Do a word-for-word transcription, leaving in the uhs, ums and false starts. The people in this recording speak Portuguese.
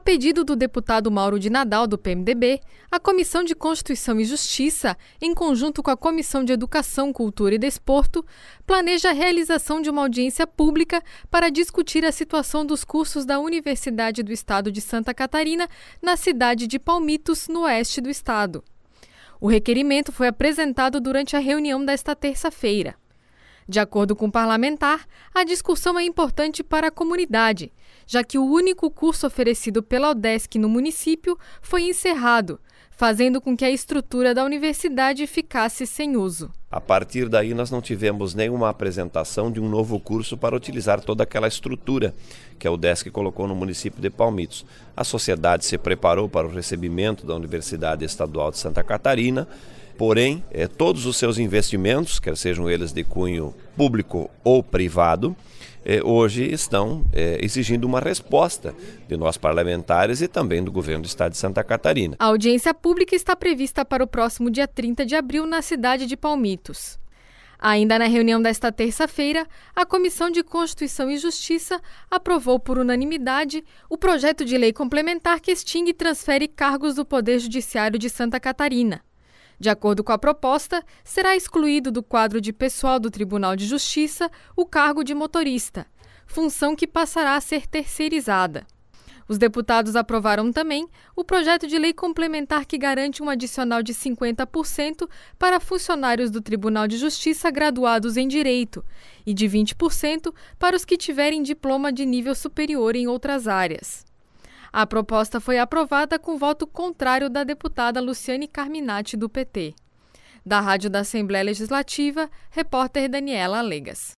pedido do deputado Mauro de Nadal, do P M D B, a Comissão de Constituição e Justiça, em conjunto com a Comissão de Educação, Cultura e Desporto, planeja a realização de uma audiência pública para discutir a situação dos cursos da Universidade do Estado de Santa Catarina, na cidade de Palmitos, no oeste do estado. O requerimento foi apresentado durante a reunião desta terça-feira. De acordo com o parlamentar, a discussão é importante para a comunidade, já que o único curso oferecido pela UDESC no município foi encerrado, fazendo com que a estrutura da universidade ficasse sem uso. A partir daí, nós não tivemos nenhuma apresentação de um novo curso para utilizar toda aquela estrutura que a UDESC colocou no município de Palmitos. A sociedade se preparou para o recebimento da Universidade Estadual de Santa Catarina, porém, eh, todos os seus investimentos, quer sejam eles de cunho público ou privado, eh, hoje estão eh, exigindo uma resposta de nós parlamentares e também do governo do estado de Santa Catarina. A audiência pública está prevista para o próximo dia trinta de abril na cidade de Palmitos. Ainda na reunião desta terça-feira, a Comissão de Constituição e Justiça aprovou por unanimidade o projeto de lei complementar que extingue e transfere cargos do Poder Judiciário de Santa Catarina. De acordo com a proposta, será excluído do quadro de pessoal do Tribunal de Justiça o cargo de motorista, função que passará a ser terceirizada. Os deputados aprovaram também o projeto de lei complementar que garante um adicional de cinquenta por cento para funcionários do Tribunal de Justiça graduados em Direito e de vinte por cento para os que tiverem diploma de nível superior em outras áreas. A proposta foi aprovada com voto contrário da deputada Luciane Carminati, do P T. Da Rádio da Assembleia Legislativa, repórter Daniela Alegas.